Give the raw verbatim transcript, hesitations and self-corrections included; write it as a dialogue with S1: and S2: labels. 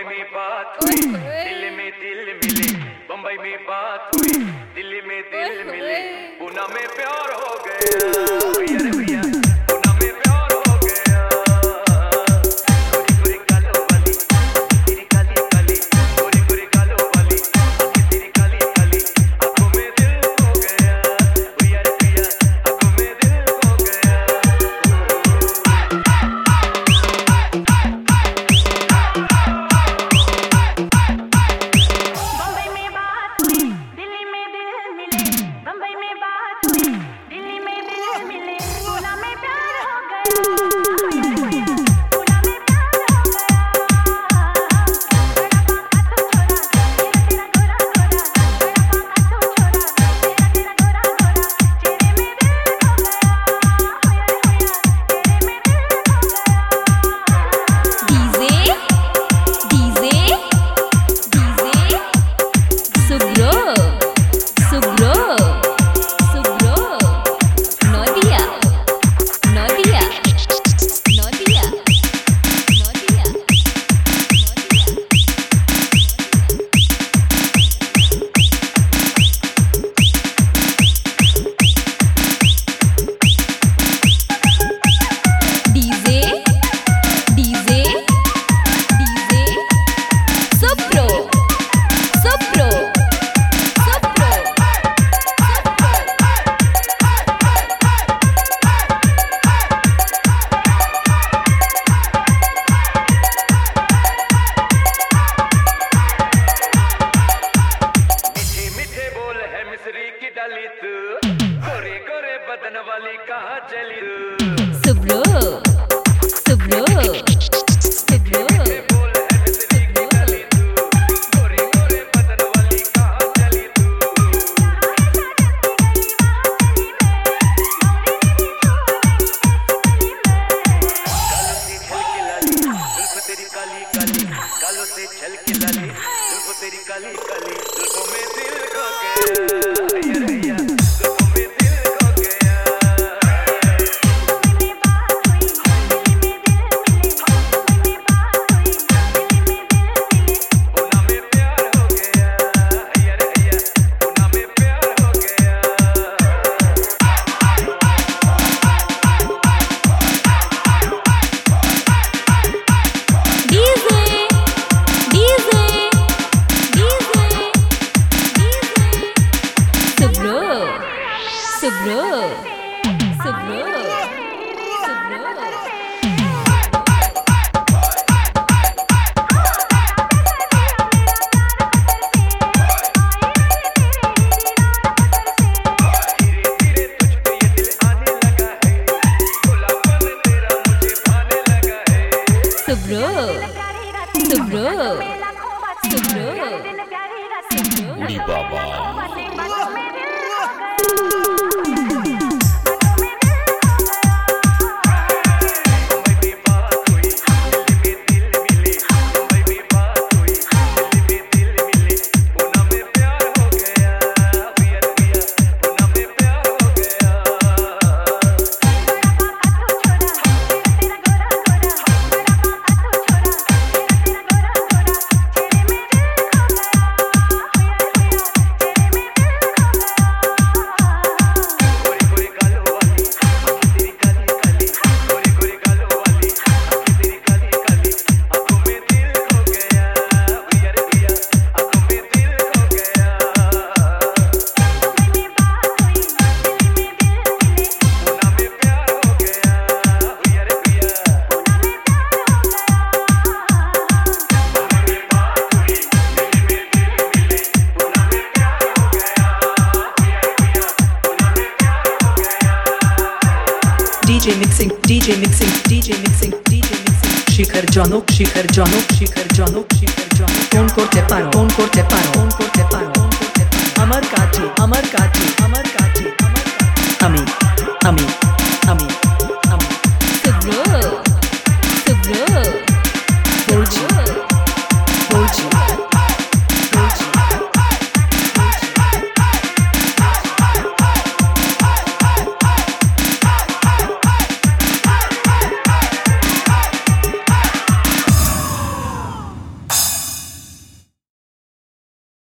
S1: बम्बई में बात हुई, दिल्ली में दिल मिले। बम्बई में बात हुई, दिल्ली में दिल मिले। पूना में प्यार हो गया भैया रे भैया, पूना में प्यार हो गया। गोरी गोरी गालों वाली तेरी काली काली, गोरी गोरी गालों वाली तेरी काली काली। आंखों में दिल हो गया भैया रे भैया, आंखों में दिल हो गया। गोरे गोरे बदन वाली कहाँ चली तू?
S2: सुब्रो सुब्रो सुब्रो
S1: बोल है मिस्री की डाली तू, गोरे गोरे बदन वाली कहाँ चली तू? गालों से छलकी लाली, जुल्फ तेरी काली काली, जुल्फों में दिल खो गया भैया रे भैया, जुल्फों में दिल खो गया। पूना में प्यार हो गया भैया रे भैया, पूना में प्यार हो गया।
S2: DJ DJ DJ Subro Subro Subro Subro
S1: धीरे धीरे तुझ पे ये दिल आने लगा है, खुलापन तेरा मुझे भाने लगा है।
S2: सुब्रो सुब्रो सुब्रो
S3: उड़ी बाबा
S1: बम्बई में बात हुई, दिल्ली में दिल मिले। बम्बई में बात हुई, दिल्ली में दिल मिले। पूना में प्यार हो गया भैया रे भैया, पूना में प्यार हो गया। गोरी गोरी गालों वाली तेरी काली काली, गोरी गोरी गालों वाली तेरी काली काली। आंखों में दिल खो गया भैया रे भैया, आंखों में दिल खो गया। पूना में प्यार हो गया भैया रे भैया, बम्बई में बात हुई, दिल्ली में दिल मिले। पूना में प्यार हो गया भैया रे भैया, पूना में प्यार हो गया।
S4: D J mixing, D J mixing, D J mixing, D J mixing. শিখর জনক, শিখর জনক, শিখর জনক, শিখর জনক। ফোন করতে পারো, ফোন করতে পারো, ফোন করতে পারো, ফোন করতে পারো। আমার কাছে, আমার কাছে, আমার